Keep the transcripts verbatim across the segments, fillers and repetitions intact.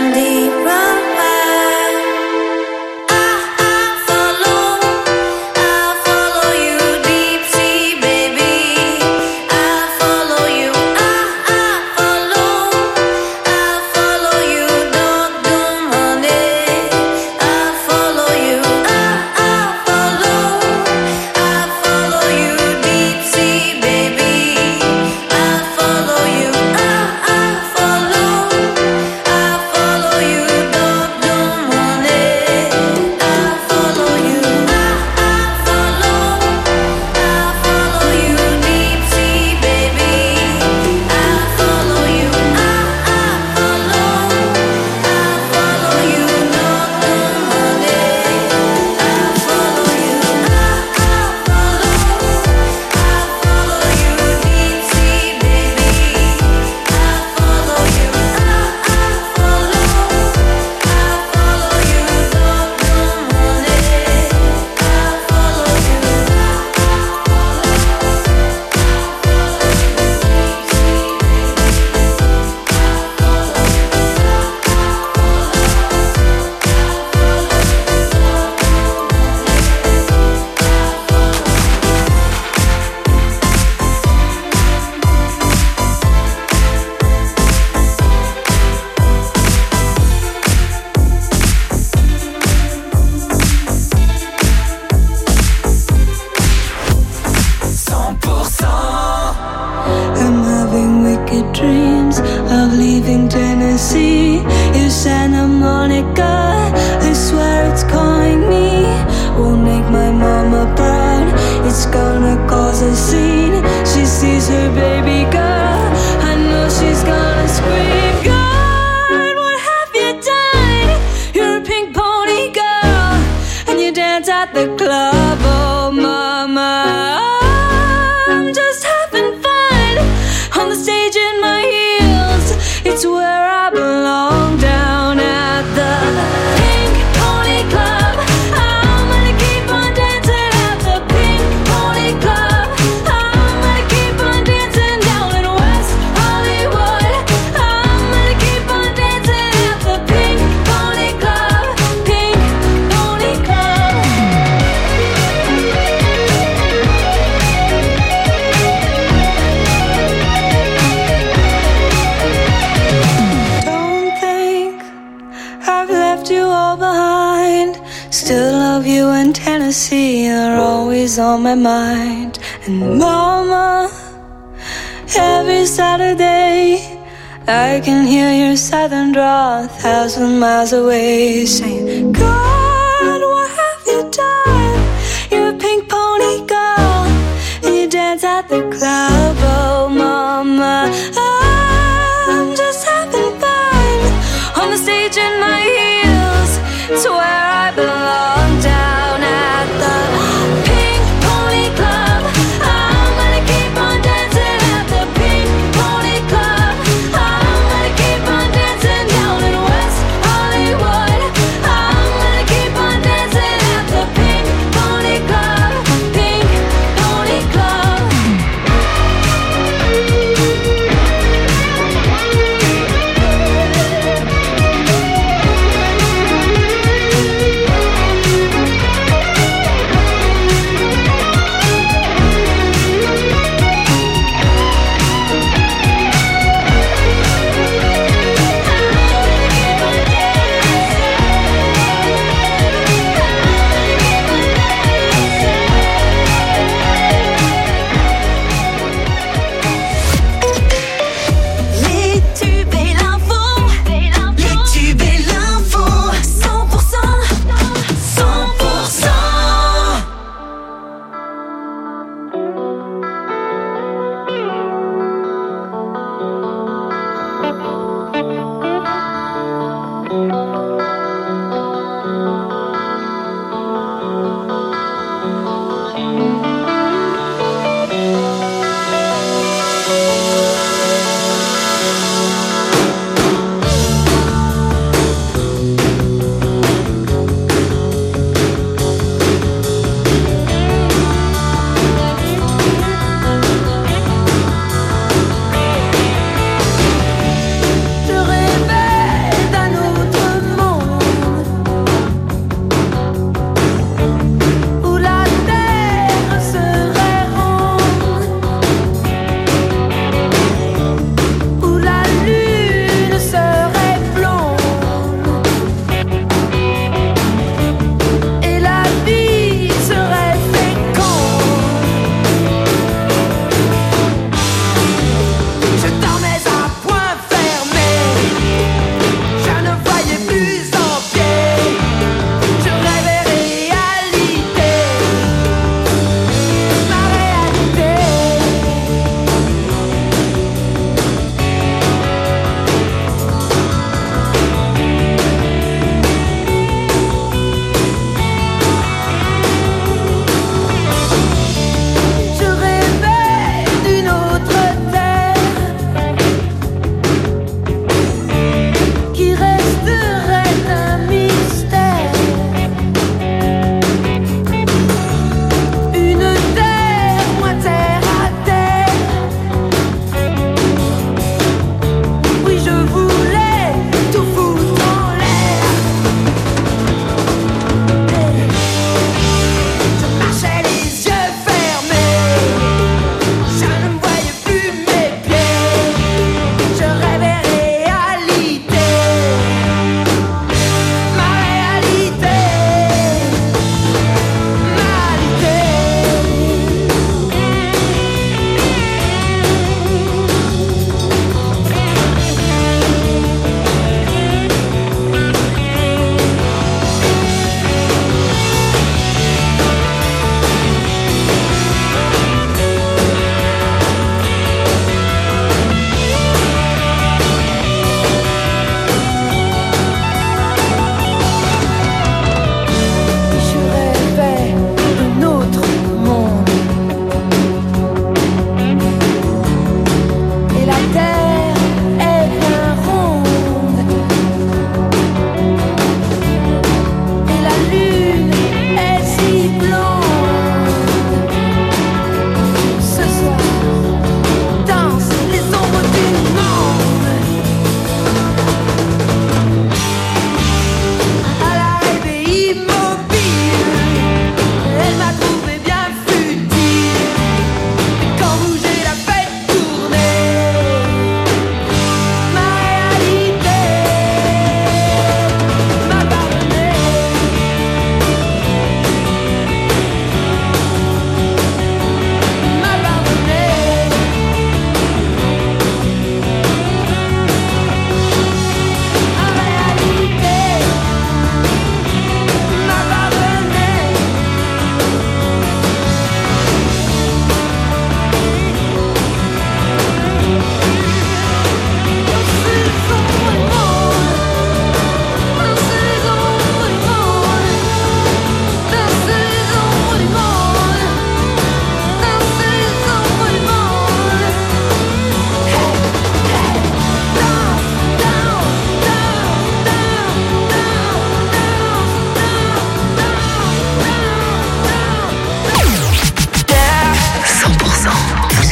On my mind. And mama, every Saturday I can hear your southern drawl a thousand miles away, saying, God, what have you done? You're a pink pony girl, and you dance at the club. Oh mama, I'm just having fun on the stage in my heels. It's where I belong, down at the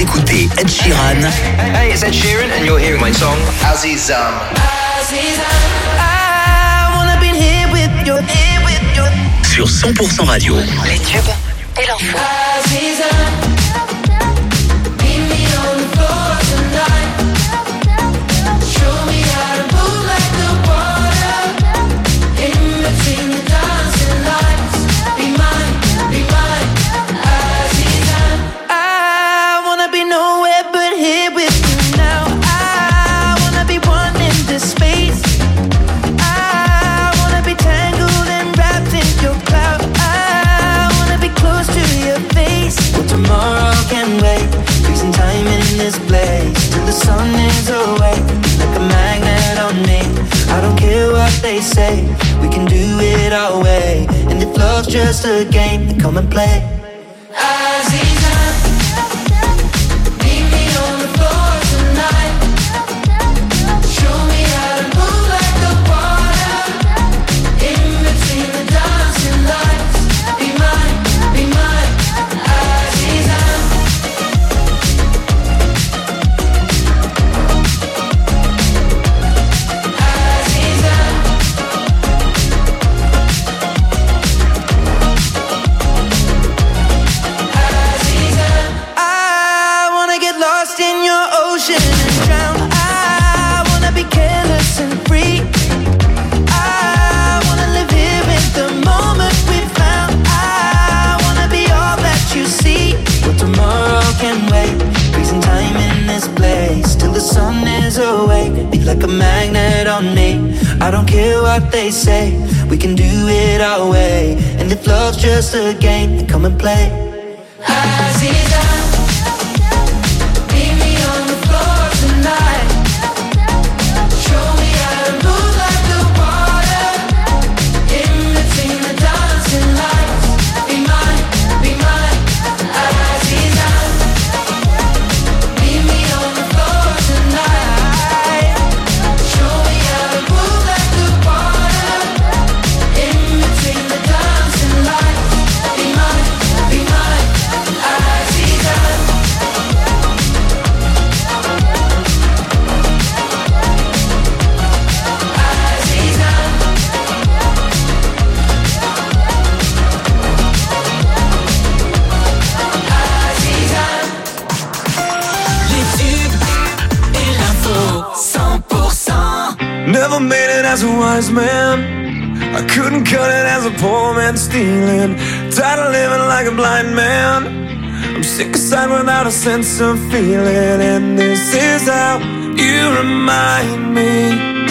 écoutez Ed Sheeran. Hey, it's Ed Sheeran and you're hearing my song Azizam. I wanna be here with you, here with you. Sur cent pour cent Radio. Les tubes et l'info. They say we can do it our way, and if love's just a game, then come and play. I don't care what they say, we can do it our way, and if love's just a game, then come and play. Aziza, meet me on the floor tonight. Show me how to move like the water, in between the dancing lights. Be mine, be mine, Aziza. Meet me on the floor tonight. Show me how to move like the water, in between the dancing lights. Be mine, be mine, Aziza. Never made it as a wise man, I couldn't cut it as a poor man stealing. Tired of living like a blind man, I'm sick aside without a sense of feeling. And this is how you remind me.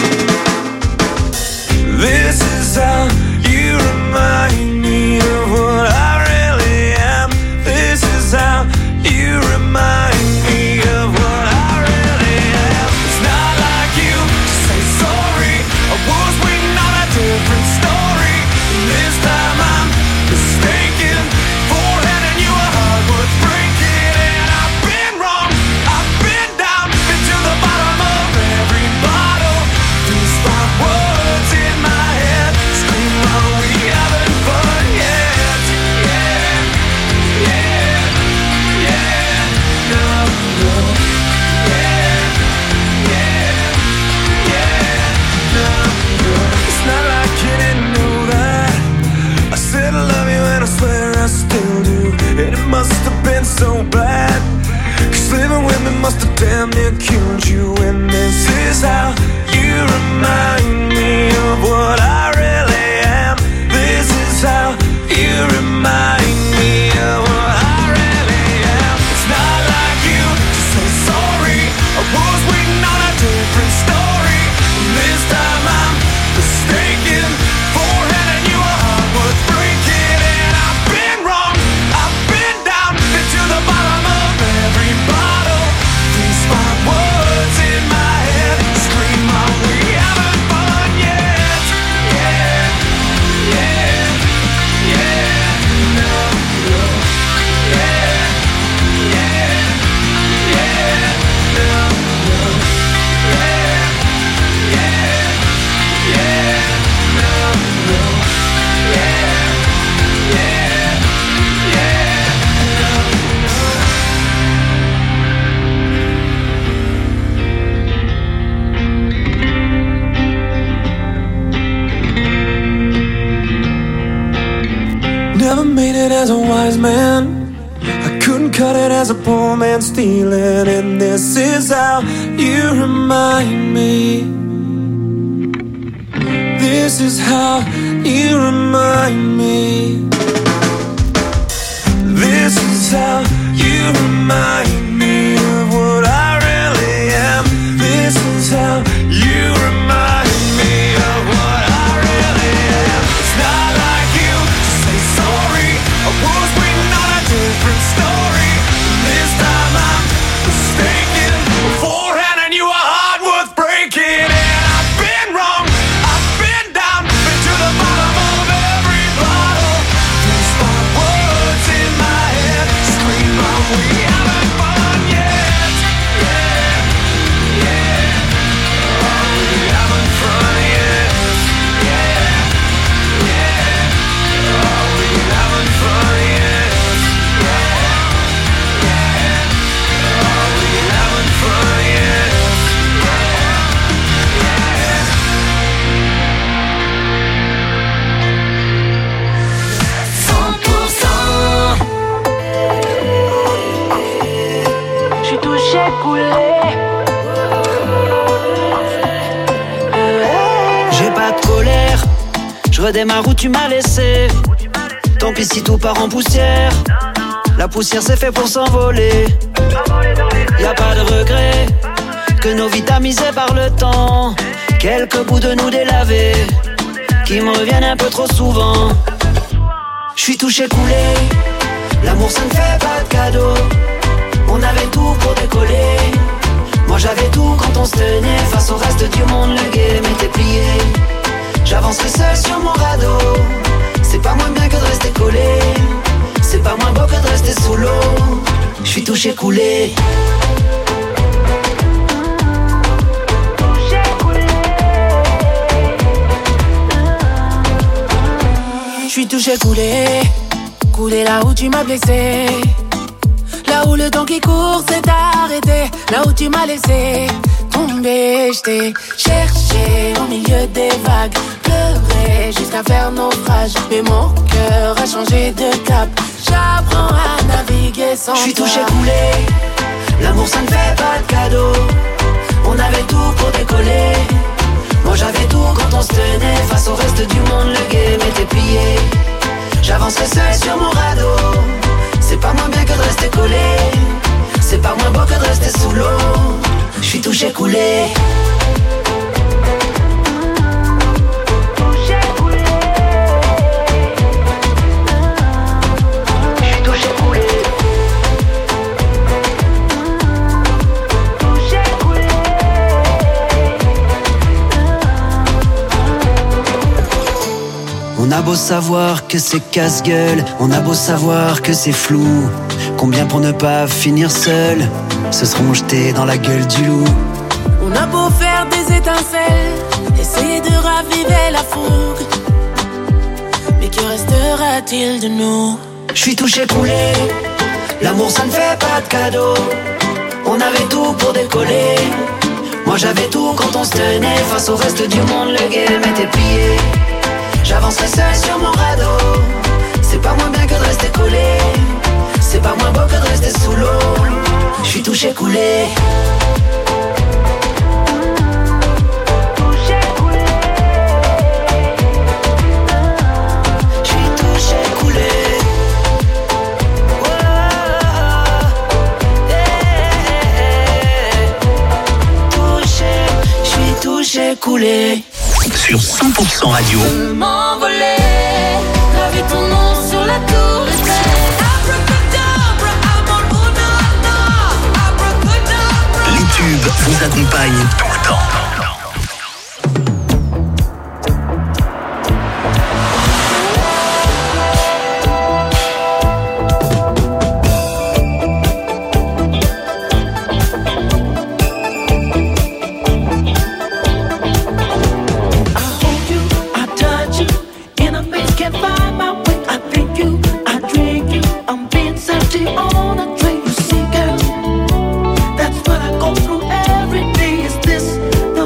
This is how you remind me of what I really am. This is how you remind me of what I really am. It's not like you to say sorry, I was waiting on a different story. And this time I'm mistaken for handing you a heart worth breaking. And I've been wrong, I've been down, been to the bottom of every bottle. These five words in my head scream, oh, we haven't fun yet. Yeah, yeah, yeah, no, no. Yeah, yeah, yeah, no, no. It's not like you didn't know that I said I love you and I swear I still do. And it must have been so bad, 'cause living with me must have damn near killed you. And this is how you remind me of what I really am. This is how you remind me of what I really am. It's not like you to say sorry, I was waiting on a different story. And this time I'm mistaken for handing you a heart worth breaking. And I've been wrong, I've been down, been to the bottom of every bottle. These five words in my head scream, oh, we haven't fun yet. Yeah. man stealing, and this is how you remind me. This is how you remind me. This is how you remind me of what I really am. This is how you remind me of what I really am. It's not like you to say sorry. I was waiting on a different story. This time I'm mistaken. Beforehand I knew a heart worth breaking. And I've been wrong, I've been down, been to the bottom of every bottle. These five words in my head scream out, we haven't fun yet. Yeah, yeah. Oh, we haven't fun yet. Yeah, yeah. Oh, we haven't fun yet. Yeah, yeah. Oh, we haven't fun yet. cent pour cent. J'suis touché, coulé. J'ai pas de colère, je redémarre où tu m'as laissé. Tant pis si tout part en poussière. La poussière c'est fait pour s'envoler. Y'a pas de regret que nos vies tamisées par le temps. Quelques bouts de nous délavés qui me reviennent un peu trop souvent. J'suis touché coulé, l'amour ça ne fait pas de cadeau. On avait tout pour décoller. Moi j'avais tout quand on se tenait. Face au reste du monde le game était plié. J'avancerai seul sur mon radeau. C'est pas moins bien que de rester collé. C'est pas moins beau que de rester sous l'eau. J'suis touché coulé. J'suis touché, coulé. Coulé là où tu m'as blessé. Là où le temps qui court s'est arrêté. Là où tu m'as laissé tomber. J't'ai cherché au milieu des vagues. Pleuré jusqu'à faire naufrage. Mais mon cœur a changé de cap. J'apprends à naviguer sans toi. J'suis touché coulé. L'amour ça ne fait pas de cadeau. On avait tout pour décoller. Moi j'avais tout quand on se tenait. Face au reste du monde le game était plié. J'avancerai seul sur mon radeau. C'est pas moins bien que de rester collé. C'est pas moins beau que de rester sous l'eau. J'suis touché coulé. J'suis touché coulé. On a beau savoir que c'est casse-gueule, on a beau savoir que c'est flou. Combien pour ne pas finir seul se seront jetés dans la gueule du loup. On a beau faire des étincelles, essayer de raviver la fougue. Mais que restera-t-il de nous? J'suis touché coulé, l'amour ça ne fait pas de cadeau. On avait tout pour décoller. Moi j'avais tout quand on se tenait. Face au reste du monde le game était plié. J'avancerai seul sur mon radeau. C'est pas moins bien que de rester collé. C'est pas moins beau que de rester sous l'eau. J'suis touché coulé. J'suis touché coulé. Touché, j'suis touché coulé. Sur cent pour cent Radio. M'envoler, graver ton nom sur la tour Eiffel. Abracadabra, amor, unana. Abracadabra. Les tubes vous accompagnent tout le temps. On a dream, you see, girl. That's what I go through every day. Is this the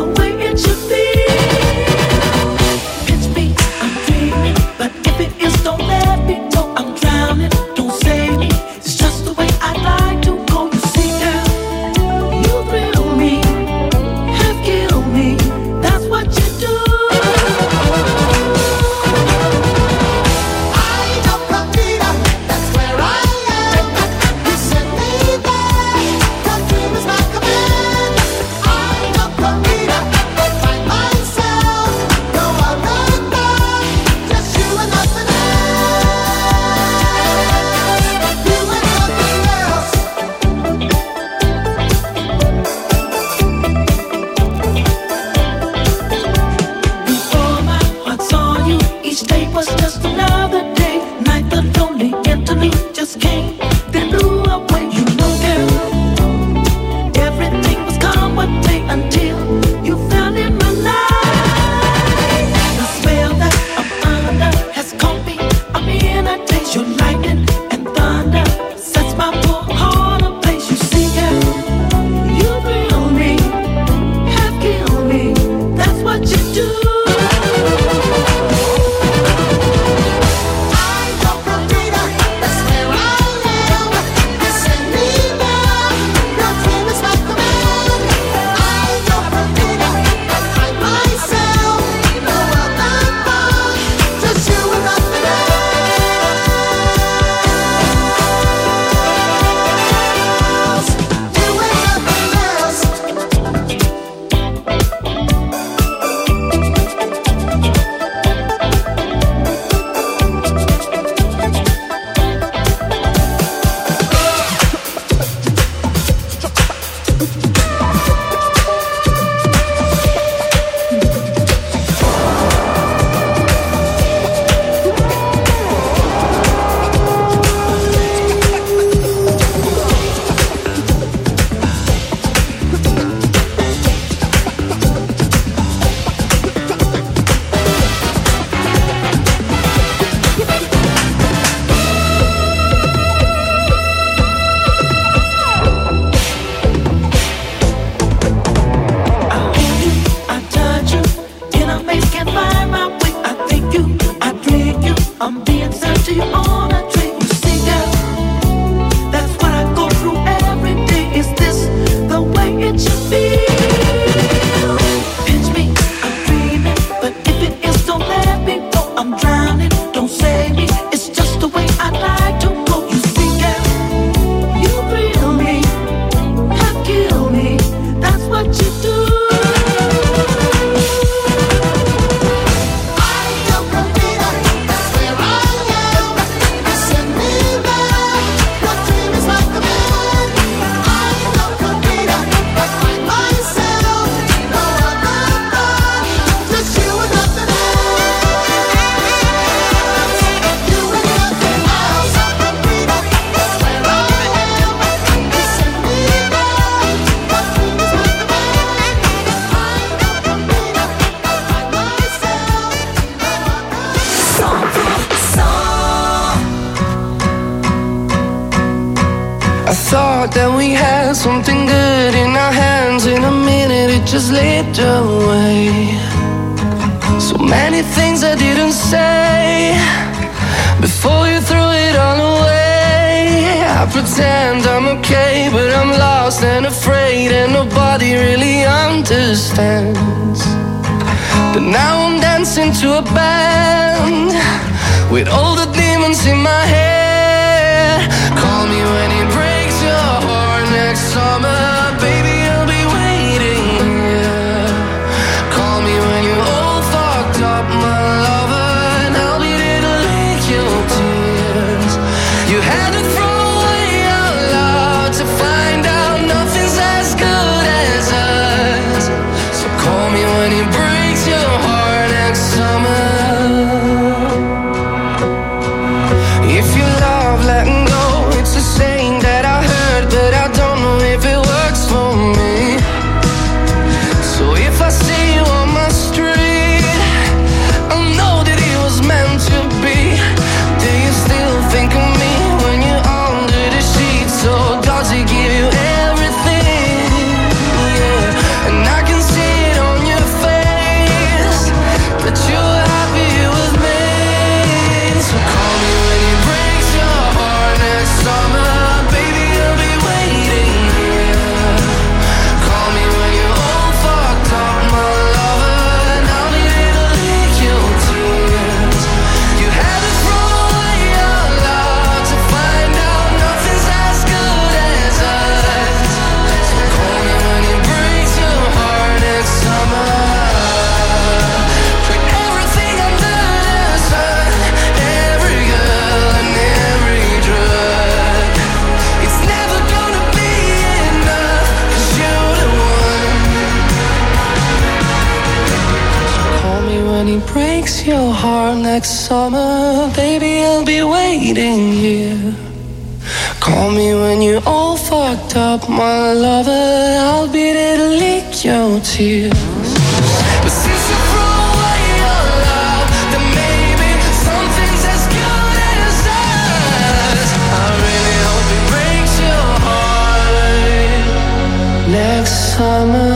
thought that we had something good in our hands. In a minute it just slipped away. So many things I didn't say before you threw it all away. I pretend I'm okay, but I'm lost and afraid, and nobody really understands. But now I'm dancing to a band with all the demons in my head. Call me when it breaks your heart next summer, baby, I'll be waiting here. Call me when you're all fucked up, my lover, and I'll be there to lick your tears. You had to throw away your love to find out nothing's as good as us. So call me when it breaks your heart next summer. If you love letting go, it's a saying that I heard, but I don't know if it works for me. So if I see you on my street, I'll know that it was meant to be. Do you still think of me when you're under the sheets? Or does it give you everything? Yeah, and I can see it on your face that you're happy with me. So call me when it breaks your heart next summer, baby, I'll be waiting here. Call me when you're all fucked up, my lover, and I'll be there to lick your tears. You had to throw away your love to find out nothing's as good as us. So call me when it breaks your heart next summer. Put everything under the sun, every girl and every drug. It's never gonna be enough, 'cause you're the one. Call me when he breaks your heart next summer, baby, I'll be waiting here. Call me when you're all fucked up, my lover, I'll be there to lick your tears. But since you threw away your love, then maybe something's as good as us. I really hope it breaks your heart next summer.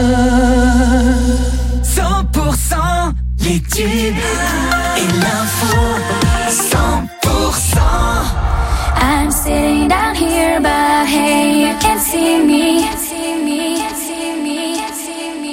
cent pour cent les tubes et l'info. cent pour cent. I'm sitting down here, but hey, you can't see me. See me, see me, see me.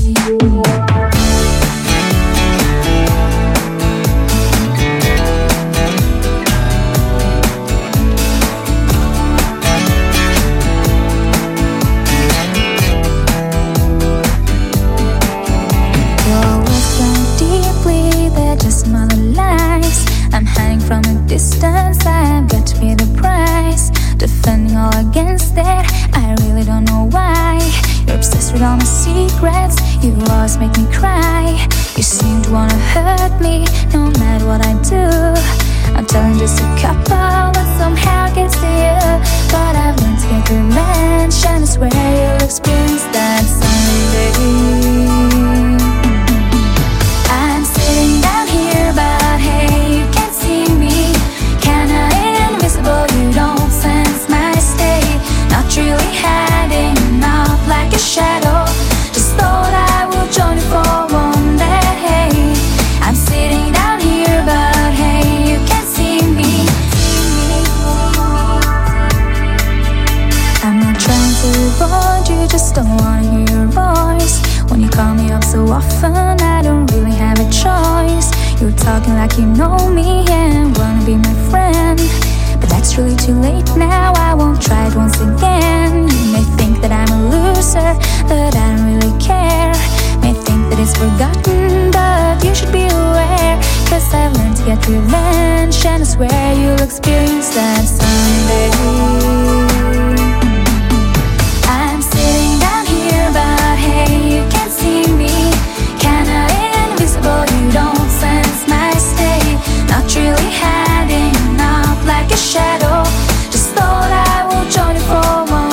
Your words so deeply, they're just mother lies. I'm hiding from a distance, I've got to pay the price. Defending all against it, I really don't know why. You're obsessed with all my secrets, you always make me cry. You seem to wanna hurt me, no matter what I do. I'm telling just a couple, but somehow it gets to you. But I've learned to get revenge, and I swear you'll experience that someday. I'm sitting down here, but hey, you can't see me. Kinda invisible, you don't sense my state. Not really hiding enough like a shadow. Just thought I would join you for one day. I'm sitting down here, but hey, you can't see me. I'm not trying to avoid you, just don't wanna hear your voice. When you call me up so often, I don't really have a choice. You're talking like you know me and wanna be my friend, but that's really too late now, I won't try it once again. You may think that I'm a loser, but I don't really care. May think that it's forgotten, but you should be aware, 'cause I've learned to get revenge, and I swear you'll experience that someday. I'm sitting down here, but hey, you can't see me. Kinda invisible, you don't sense my state. Not really hiding enough like a shadow. Just thought I would join you for one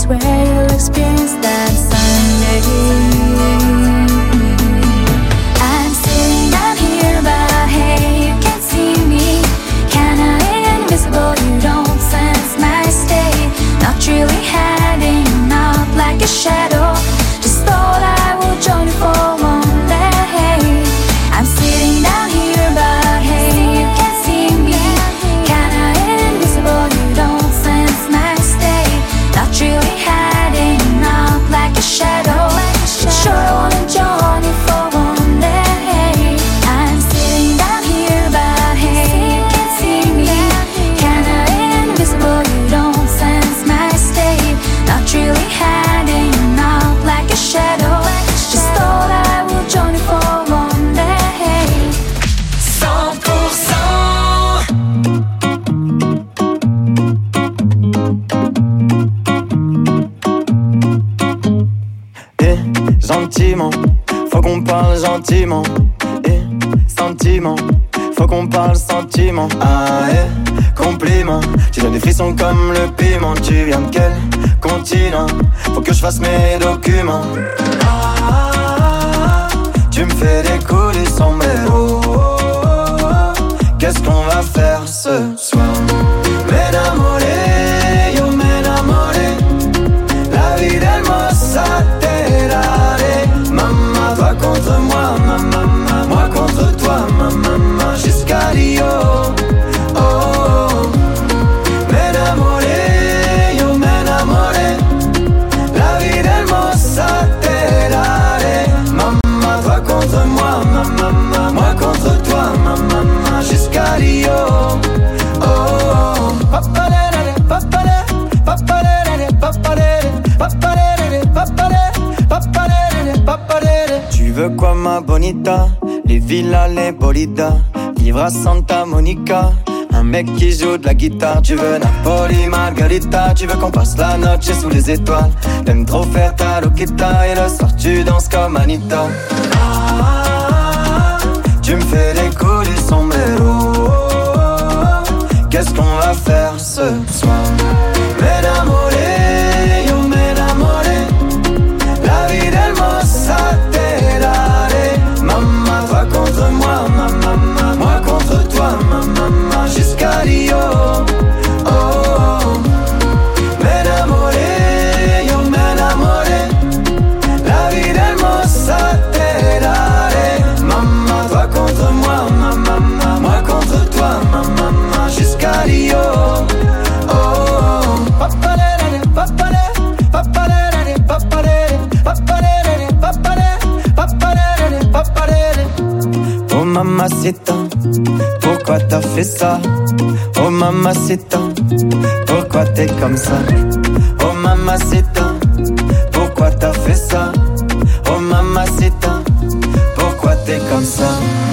swear you'll experience that someday. I'm sitting down here, but hey, you can't see me. Kinda invisible, you don't sense my state. Not really hiding out like a shadow. Just thought I would join you for one day. I'm sitting down here, but hey, you can't see me. Kinda invisible, you don't sense my state. Not really hiding out like a shadow. Sure, I wanna join you for one day. I'm sitting down here, but hey, you can't see me. Kinda invisible, you don't sense my state. Not really hiding out like a shadow. Just thought I would join you for one day. cent pour cent. Et gentiment, faut qu'on parle gentiment. Et sentiment, faut qu'on parle sentiment. Ah et compliment, tu donnes des frissons comme le piment. Tu viens de quel continent? Faut que je fasse mes documents. Ah, tu me fais décoller du sombrero. Qu'est-ce qu'on va faire ce soir? M'enamoré, yo m'enamoré. La vie d'Hermosa Terrare. Maman, toi contre moi, maman, moi contre toi, maman, jusqu'à Rio. Oh, oh, oh. M'enamoré, yo m'enamoré. La vie d'Hermosa Terrare. Maman, toi contre moi, maman, moi contre toi, maman, jusqu'à Rio. Oh, oh. Papalere, papalere, papalere, papalere, papalere, papalere, papalere, papalere. Tu veux quoi ma bonita? Les villas, les bolidas, vivre à Santa Monica. Un mec qui joue de la guitare. Tu veux Napoli, Margarita. Tu veux qu'on passe la noche sous les étoiles. T'aimes trop faire ta loquita. Et le soir tu danses comme Anita. Ah, tu me fais des coups du sombrero. Qu'est-ce qu'on va faire ce soir? M'enamoré, yo m'enamoré. La vie d'Hermosa Terrare. Maman, toi contre moi, maman, moi contre toi, maman, jusqu'à Rio. Oh, oh. M'enamoré, yo m'enamoré. La vie d'Hermosa Terrare. Maman, toi contre moi, maman, moi contre toi, maman, jusqu'à Rio. Oh, oh. Papalere, papalere, papalere, papalere, papalere, papalere, papalere, papalere. Oh mamacita, pourquoi t'as fait ça? Oh mamacita, pourquoi t'es comme ça? Oh mamacita, pourquoi t'as fait ça? Oh mamacita, pourquoi t'es comme ça?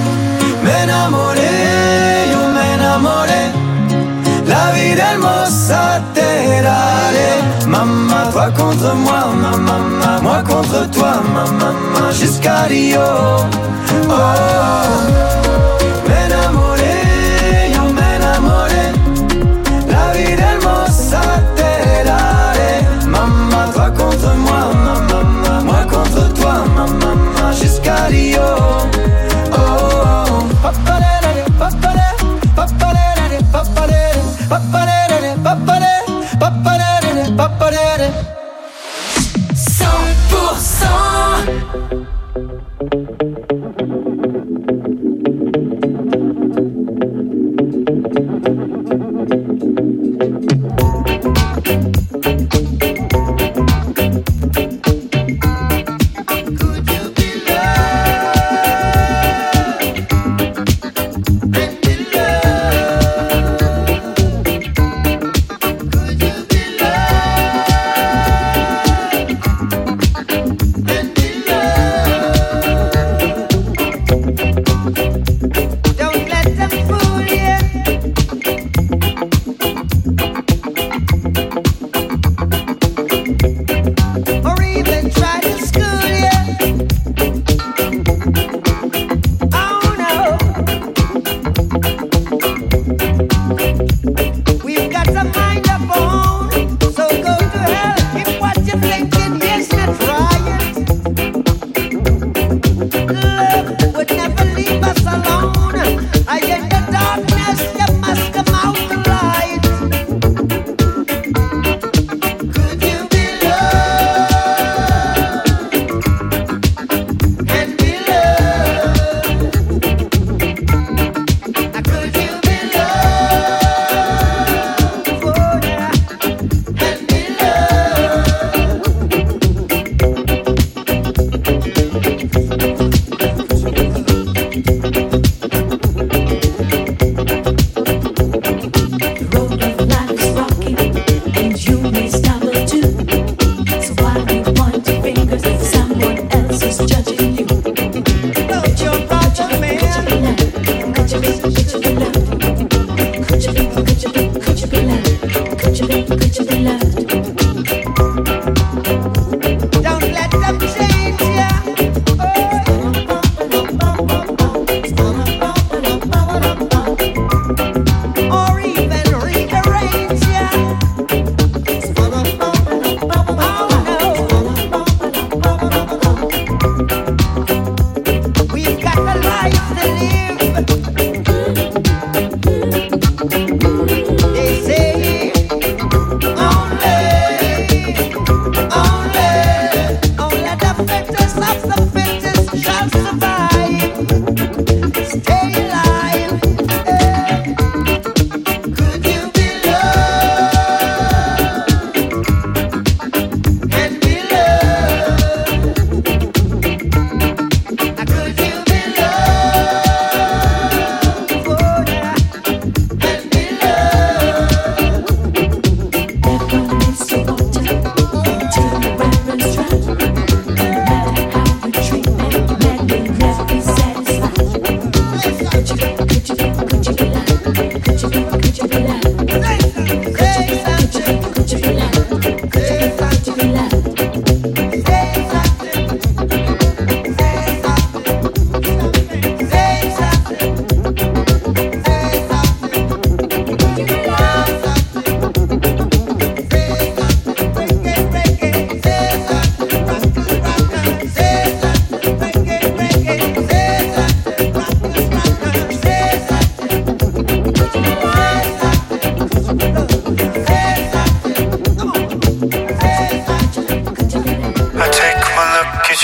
M'enamoré, yo m'enamoré. La vie d'Hermosa Terrare. Maman, toi contre moi, maman, moi contre toi, maman, jusqu'à Rio. Oh, oh. M'enamoré, yo m'enamoré. La vie d'Hermosa Terrare. Maman, toi contre moi, maman, moi contre toi, maman, jusqu'à Rio. Oh, oh. Papalere, papalere, papalere, papalere, papalere, papalere, papalere, papalere. cent pour cent. Love.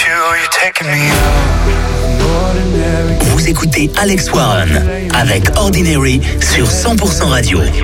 you, you're taking me out. Vous écoutez Alex Warren avec Ordinary sur cent pour cent Radio. They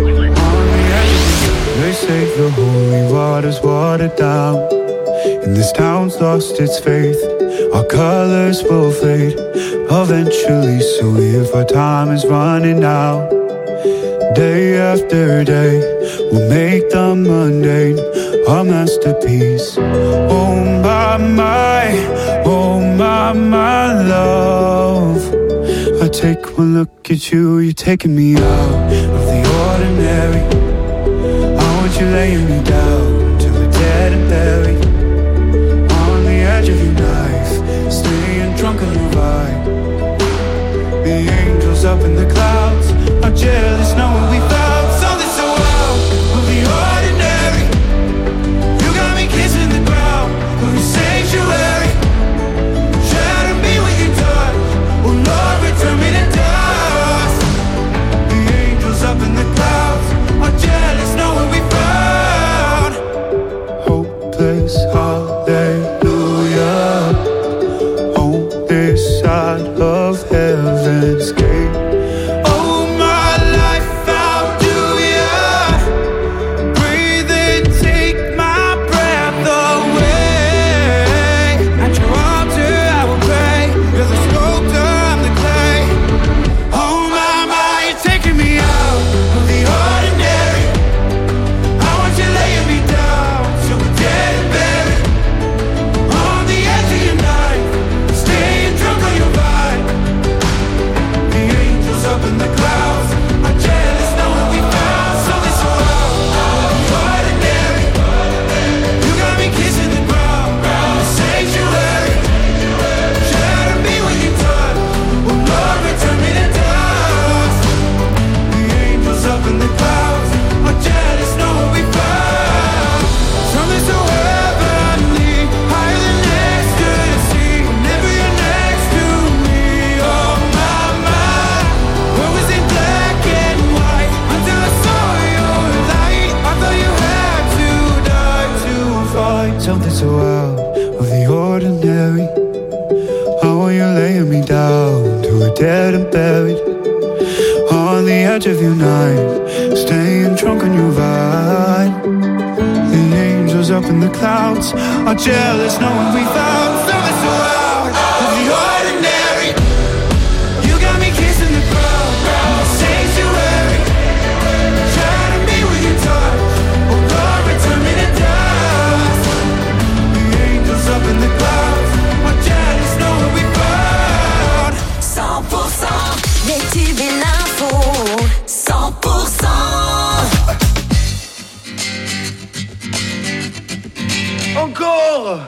say the holy water's watered down, and this town's lost its faith. Our colors will fade eventually, so if our time is running out, day after day, we'll make the mundane our masterpiece. Oh my, my, oh my, my love, I take one look at you, you're taking me out of the ordinary. I want you laying me down till we're dead and buried, on the edge of your knife, staying drunk on your vibe. The angels up in the clouds are jealous knowing we found something so out of the ordinary. You got me kissing the ground of your sanctuary. Shatter me with your touch, oh Lord, return me to dust. The angels up in the clouds are jealous knowing we found hopeless hallelujah on this side of heaven's gate. Something so out of the ordinary. How are you laying me down to a dead and buried, on the edge of your night, staying drunk on your vibe. The angels up in the clouds are jealous knowing we found something so out of the ordinary. You got me kissing the ground, sanctuary. Shatter me with your touch, oh Lord, return me to dust. Up in the clouds, my jealous know what we found. cent pour cent, les tubes et l'info. cent pour cent. Encore.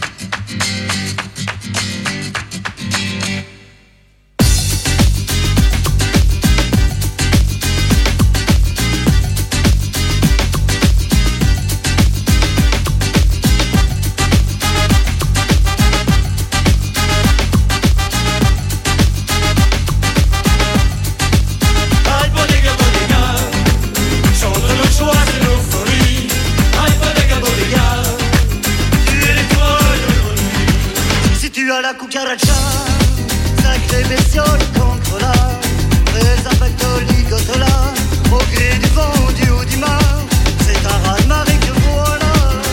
La cucaracha, sacrée bestiole contre la résurrecto ligotola, au gré du vent du haut du mar, c'est un raz-de-marée que voilà.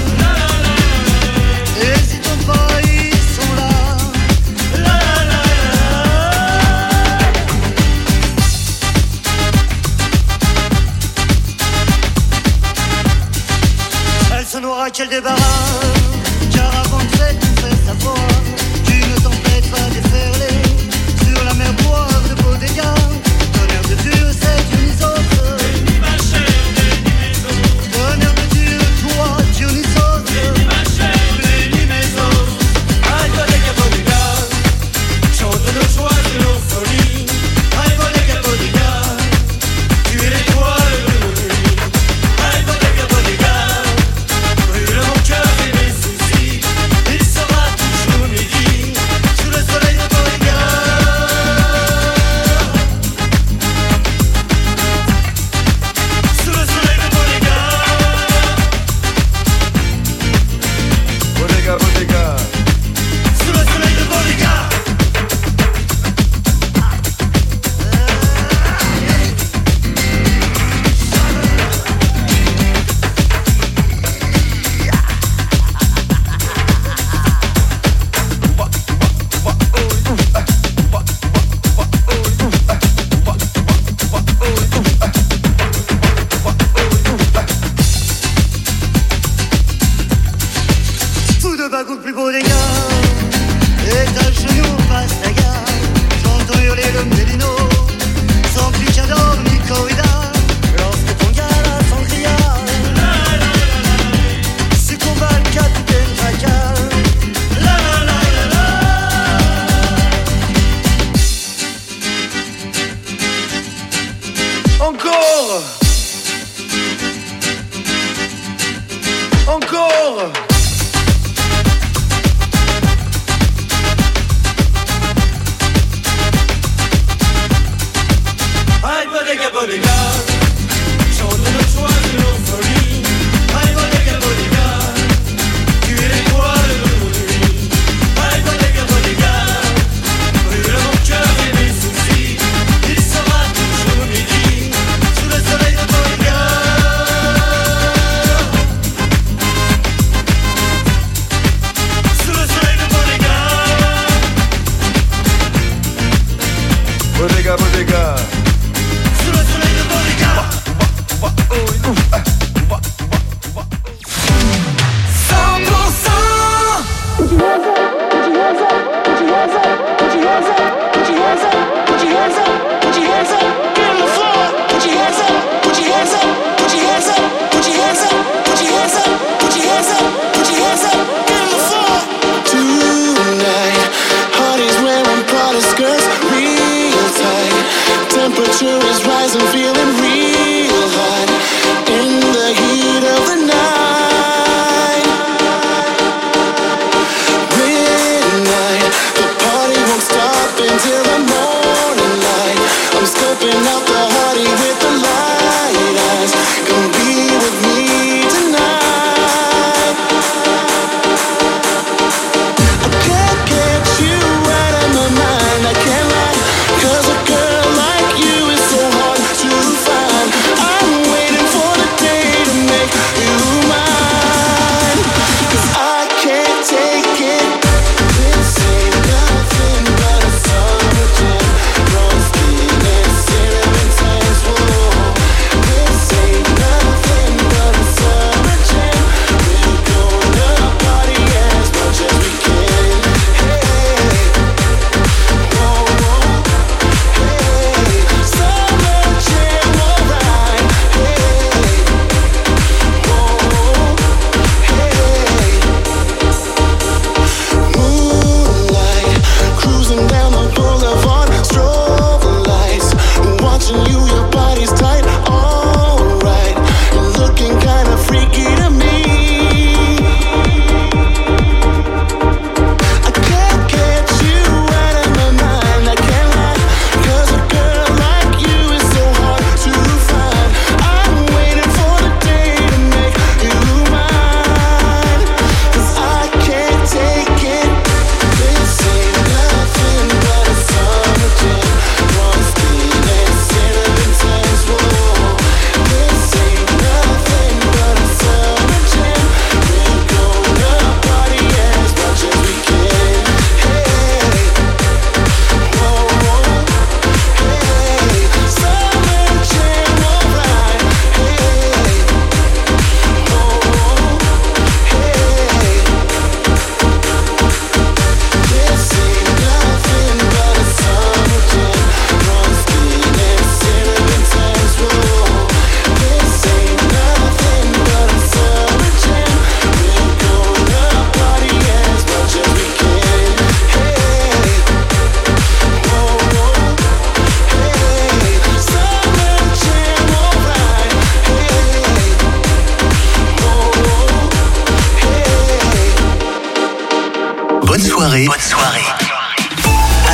N'hésitons pas, ils sont là. La, la, la, la. Elle se noiera quel débarras, car avant de fait, on fait savoir. Pas déferler sur la mer boire de beaux dégâts. Tonnerre de Dieu, c'est une isôtre. Tonnerre de Dieu,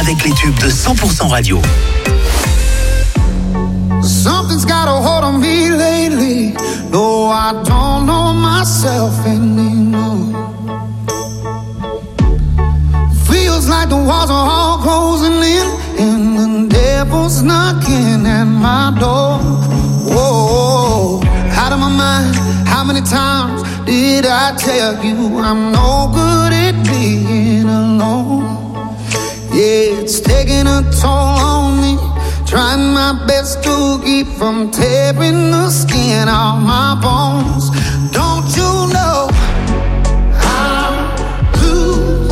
avec les tubes de cent pour cent Radio. Something's got a hold on me lately. No, I don't know myself anymore. Feels like the walls are all closing in, and the devil's knocking at my door. Whoa, out of my mind. How many times did I tell you I'm no good at being alone? Yeah, it's taking a toll on me. Trying my best to keep from tearing the skin off my bones. Don't you know I lose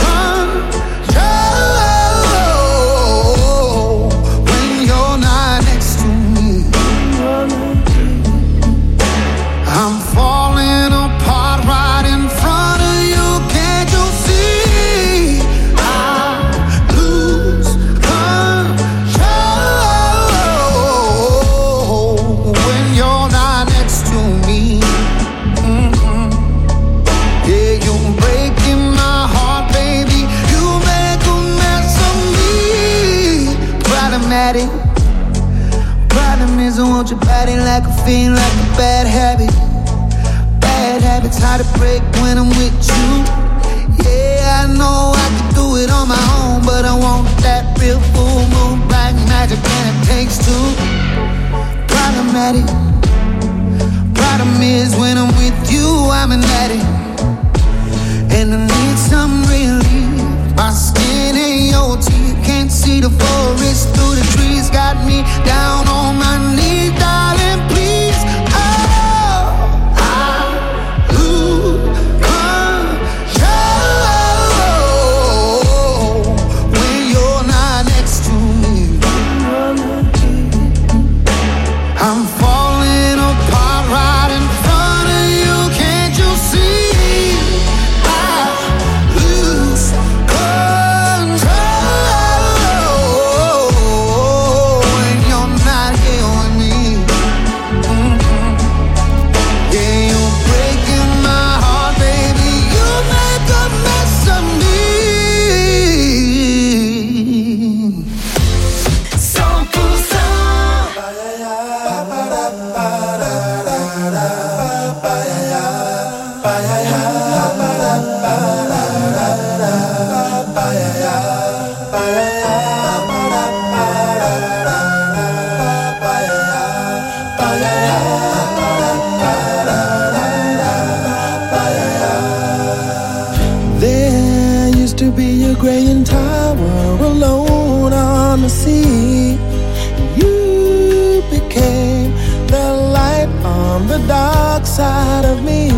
control when you're not next to me? I'm falling apart right in front of you. Can't you see? I lose control when you're not next to me. Mm-mm. Yeah, you're breaking my heart, baby. You make a mess of me. Problematic. Problem is I want your body like a fiend, like a bad habit. Bad habits hard to break when I'm with you. Yeah, I know I can do it on my own, but I want that real full moon black magic, and it takes two. Problematic. Problem is when I'm with you, I'm an addict, and I need some relief. My skin ain't your teeth, can't see the forest through the trees. Got me down on my knees, darling, please. Oh, I lose control when you're not next to me. I'm falling apart right in front of you. Can't you see? I lose control when you're not here with me. Mm-mm. Yeah, you're breaking my heart, baby. You make a mess of me. cent pour cent. There used to be a graying tower alone on the sea. You became the light on the dark side of me.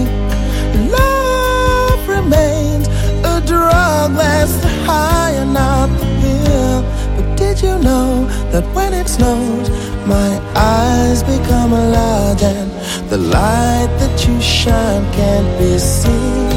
Love remains a drug that's the high and not the pill. But did you know that when it snows, my eyes become large and the light that you shine can't be seen?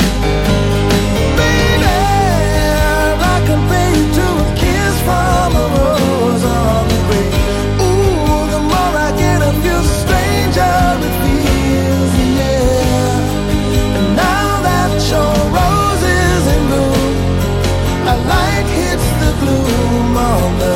From a rose on the grave. Ooh, the more I get of you, the stranger it feels, yeah. And now that your rose is in bloom, a light hits the gloom on the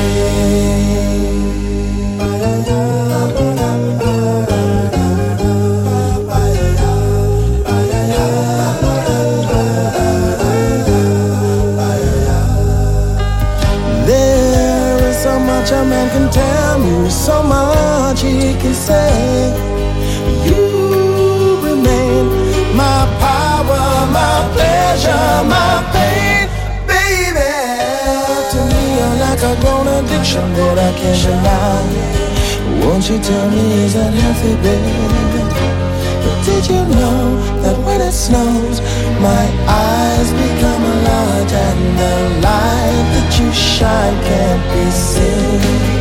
a man can tell me so much he can say. You remain my power, my pleasure, my pain, baby. To me you're like a grown addiction that I can't deny. Won't you tell me is that healthy, baby? But did you know that when it snows, my eyes become large and the light that you shine can't be seen?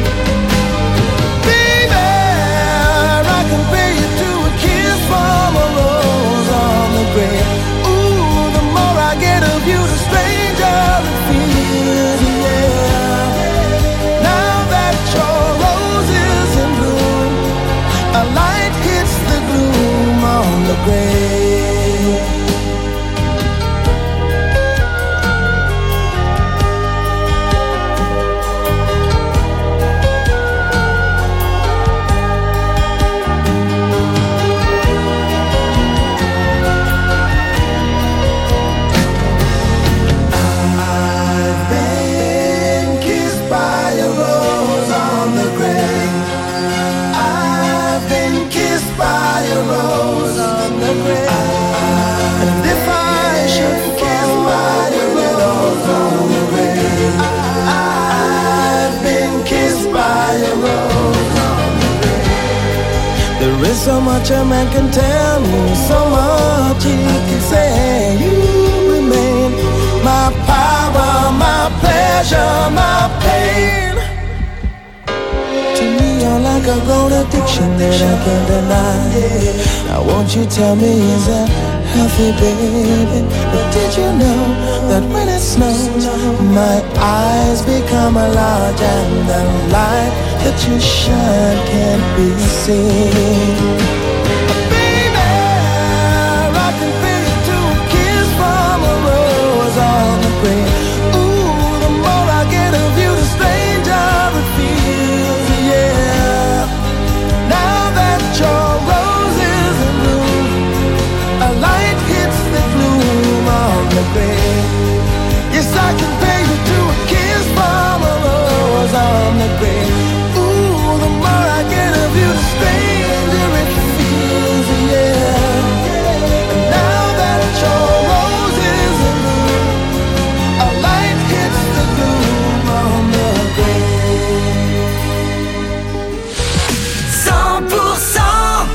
Baby, I compare you to a kiss from a rose on the grave. Ooh, the more I get of you, the stranger it feels, yeah. Now that your rose is in bloom, a light hits the gloom on the grave. so much a man can tell me, so much he can say. You remain my power, my pleasure, my pain. To me you're like a grown addiction that I can't deny. Now won't you tell me, is that healthy, baby? But did you know that when it snows, my eyes become large and the light that you shine can't be seen? Baby, I can feel you to a kiss from a rose on the green. Ooh, the more I get of you, the stranger it feels, yeah. Now that your rose is in bloom, a light hits the gloom on the grave. Yes, I can pay you to a kiss from a rose on the grave. Ooh, the more I get of you, the stranger it feels, yeah. And now that your rose is in bloom, a light hits the gloom on the grave. cent pour cent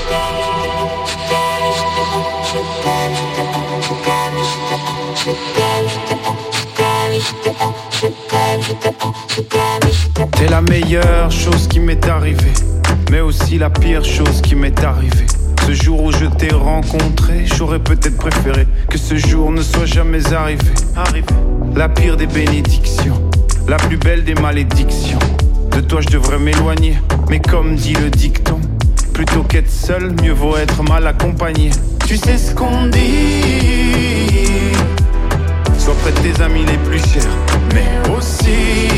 T'es la meilleure chose qui m'est arrivée, mais aussi la pire chose qui m'est arrivée. Ce jour où je t'ai rencontré, j'aurais peut-être préféré que ce jour ne soit jamais arrivé. Arrivé. La pire des bénédictions, la plus belle des malédictions. De toi je devrais m'éloigner, mais comme dit le dicton, plutôt qu'être seul, mieux vaut être mal accompagné. Tu sais ce qu'on dit, sois près de tes amis les plus chers, mais aussi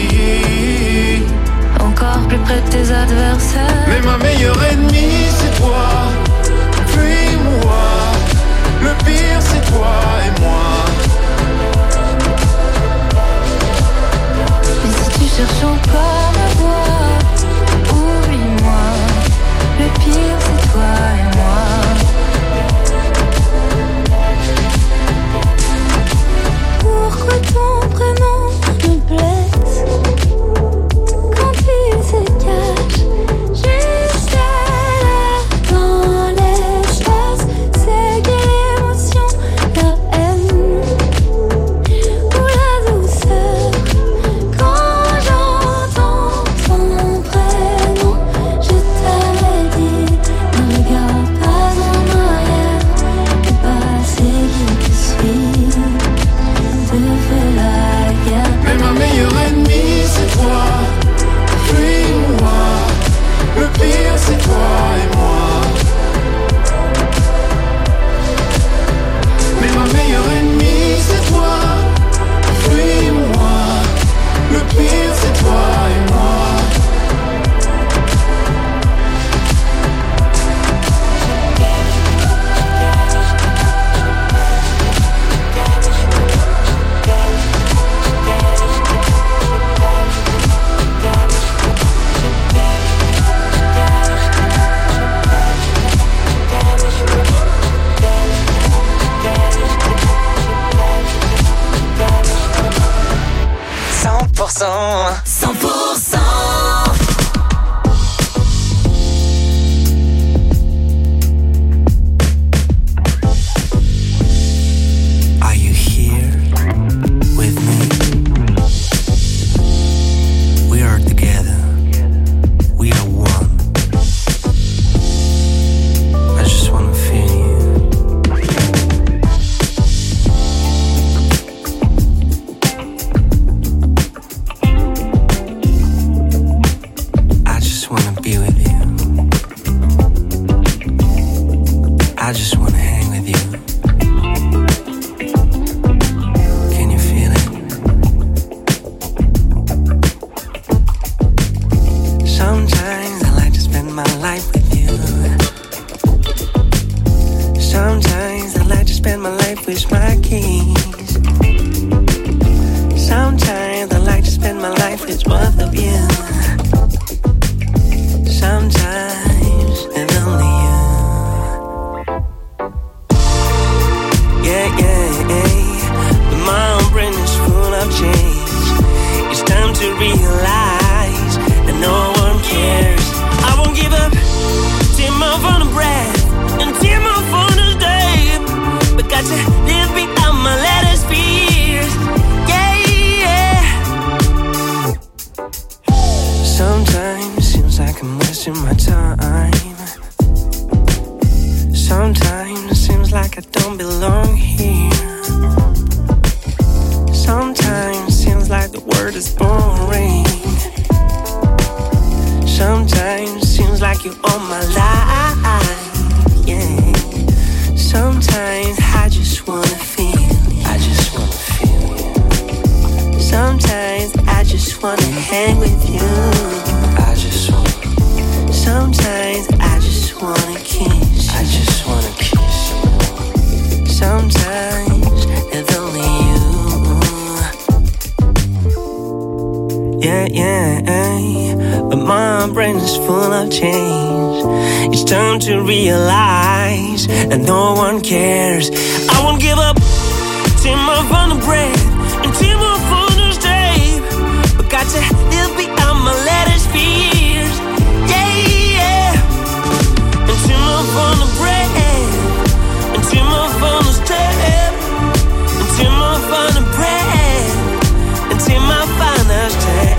encore plus près de tes adversaires. Mais ma meilleure ennemie c'est toi, puis moi. Le pire c'est toi et moi. Mais si tu cherches encore à voir, oublie-moi. Le pire c'est toi et moi. Pourquoi ton prénom me blesse quand il se cache juste là dans l'espace? C'est quelle émotion, la haine ou la douceur? Quand j'entends ton prénom, je t'avais dit, ne regarde pas en arrière, le passé qui te suit. Mais ma meilleure ennemie c'est toi, puis moi. Le pire c'est toi et moi. Mais ma meilleure ennemie c'est toi, puis moi. Le pire c'est toi et moi. cent pour cent cent pour cent Are you here with me? We are together. We are one. I just wanna feel you. I just wanna be with you. I just wanna hang with you. Can you feel it? Sometimes I like to spend my life with you. Sometimes I like to spend my life with my keys. Sometimes I like to spend my life with both of you. Sometimes with only you. Yeah, yeah, yeah. But my brain is full of change. It's time to realize that no one cares. I won't give up till my vulnerable word is boring. Sometimes seems like you're on my line, yeah. Sometimes I just wanna feel, I just wanna feel you. Sometimes I just wanna hang with you. I just wanna. Sometimes I just wanna kiss, I just wanna kiss you. Sometimes there's only you. Yeah, yeah, yeah. But my brain is full of change. It's time to realize that no one cares. I won't give up till my final breath, until my final day. But got to live beyond my latest fears. Yeah, yeah. Until my final breath, until my final step, until my final breath, until my final step.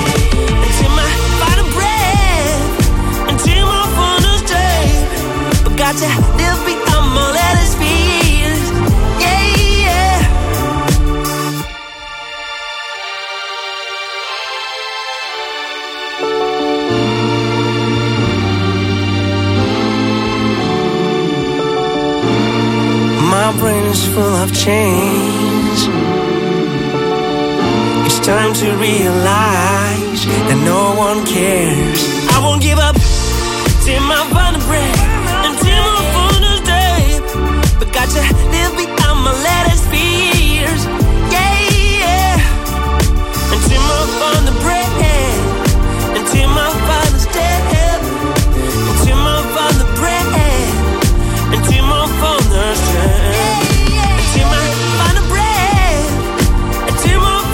Got to live beyond my latest fears. Yeah, yeah. My brain is full of change. It's time to realize that no one cares. I won't give up till my final breath, until my final day. But got to live beyond my latest